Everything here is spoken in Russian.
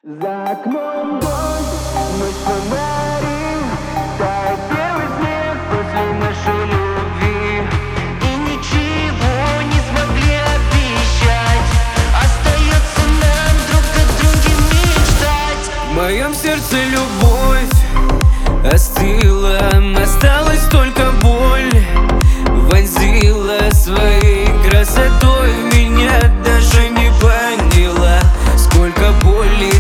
За окном дождь, ночь фонари, тает белый снег после нашей любви. И ничего не смогли обещать, остается нам друг о друге мечтать. В моем сердце любовь остыла, осталась только боль. Вонзила своей красотой в меня, даже не поняла, сколько боли